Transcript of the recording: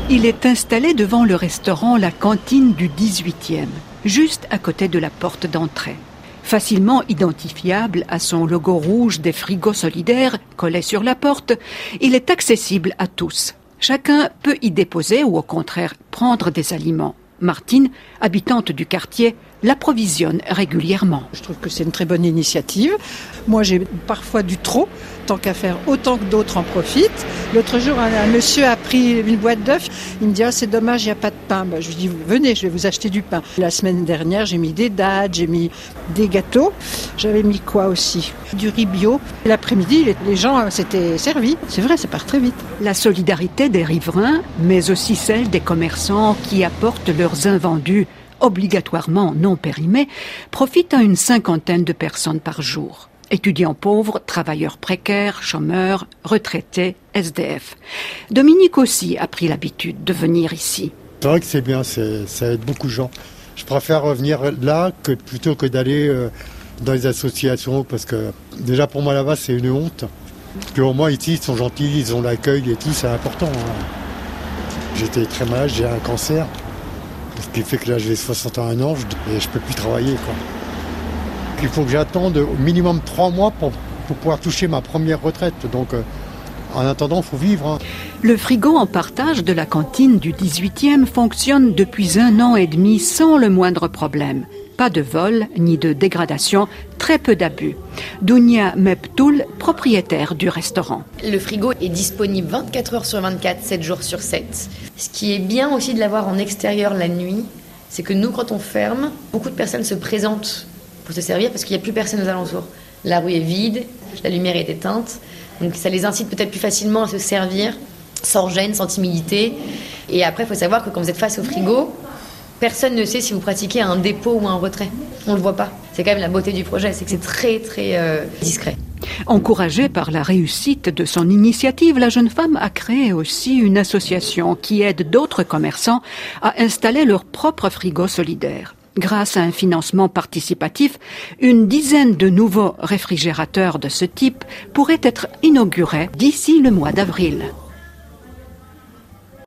Il est installé devant le restaurant La Cantine du 18e, juste à côté de la porte d'entrée. Facilement identifiable à son logo rouge des frigos solidaires collé sur la porte, il est accessible à tous. Chacun peut y déposer ou au contraire prendre des aliments. Martine, habitante du quartier, l'approvisionne régulièrement. Je trouve que c'est une très bonne initiative. Moi, j'ai parfois du trop, tant qu'à faire, autant que d'autres en profitent. L'autre jour, un monsieur a pris une boîte d'œufs. Il me dit « c'est dommage, il n'y a pas de pain ». Je lui dis « venez, je vais vous acheter du pain ». La semaine dernière, j'ai mis des dattes, j'ai mis des gâteaux. J'avais mis quoi aussi ? Du riz bio. L'après-midi, les gens s'étaient servis. C'est vrai, ça part très vite. La solidarité des riverains, mais aussi celle des commerçants qui apportent leurs invendus obligatoirement non périmés, profite à une 50aine de personnes par jour. Étudiants pauvres, travailleurs précaires, chômeurs, retraités, SDF. Dominique aussi a pris l'habitude de venir ici. C'est vrai que c'est bien, ça aide beaucoup de gens. Je préfère revenir là plutôt que d'aller dans les associations parce que déjà pour moi là-bas c'est une honte. Puis au moins ici ils sont gentils, ils ont l'accueil et tout, c'est important. J'étais très malade, j'ai un cancer. Ce qui fait que là j'ai 61 ans et je peux plus travailler, quoi. Il faut que j'attende au minimum 3 mois pour pouvoir toucher ma première retraite. Donc en attendant, il faut vivre. Le frigo en partage de la cantine du 18e fonctionne depuis 1 an et demi sans le moindre problème. Pas de vol ni de dégradation, très peu d'abus. Dounia Meptoul, propriétaire du restaurant. Le frigo est disponible 24 heures sur 24, 7 jours sur 7. Ce qui est bien aussi de l'avoir en extérieur la nuit, c'est que nous, quand on ferme, beaucoup de personnes se présentent pour se servir parce qu'il n'y a plus personne aux alentours. La rue est vide, la lumière est éteinte, donc ça les incite peut-être plus facilement à se servir sans gêne, sans timidité. Et après, il faut savoir que quand vous êtes face au frigo, personne ne sait si vous pratiquez un dépôt ou un retrait. On ne le voit pas. C'est quand même la beauté du projet, c'est que c'est très, très discret. Encouragée par la réussite de son initiative, la jeune femme a créé aussi une association qui aide d'autres commerçants à installer leur propre frigo solidaire. Grâce à un financement participatif, une dizaine de nouveaux réfrigérateurs de ce type pourraient être inaugurés d'ici le mois d'avril.